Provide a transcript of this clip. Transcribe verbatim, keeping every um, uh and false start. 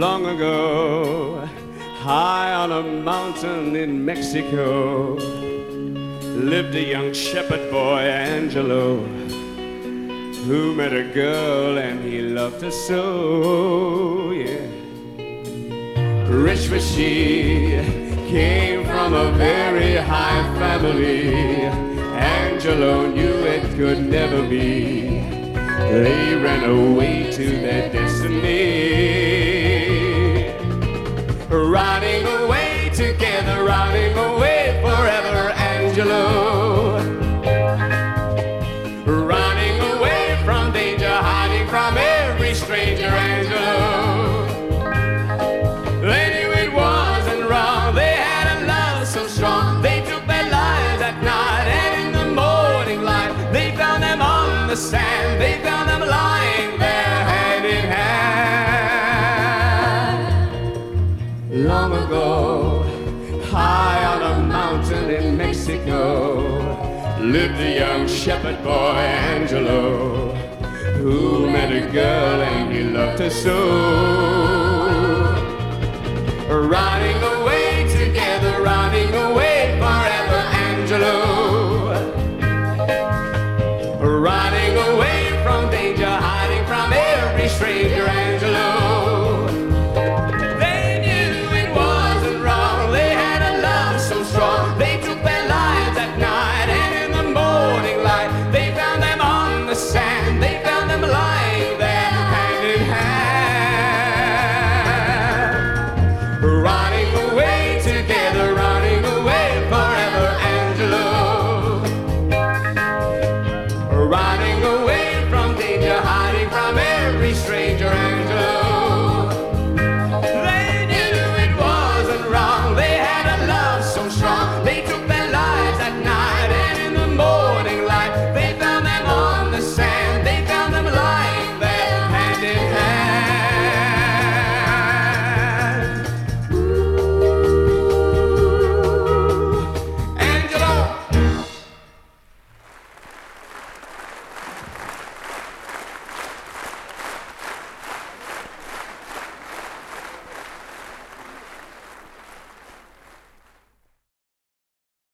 Long ago, high on a mountain in Mexico, lived a young shepherd boy, Angelo, who met a girl and he loved her so, yeah. Rich was she, came from a very high family. Angelo knew it could never be. They ran away to their destiny. Riding away together, riding away forever, Angelo. Running away from danger, hiding from every stranger, Angelo. They knew it wasn't wrong, they had a love so strong. They took their lives at night, and in the morning light, they found them on the sand. They found them lying there, hand in hand. Long ago, high on a mountain in Mexico, lived a young shepherd boy, Angelo, who met a girl and he loved her so. Riding away together, riding away forever, Angelo. Riding away from danger, hiding from every stranger, Angelo. They knew it wasn't wrong, they had a love so strong. They took their lives at night, and in the morning light, they found them on the sand. They found them lying there, hand in hand. Riding away together, riding away forever, Angelo. Riding away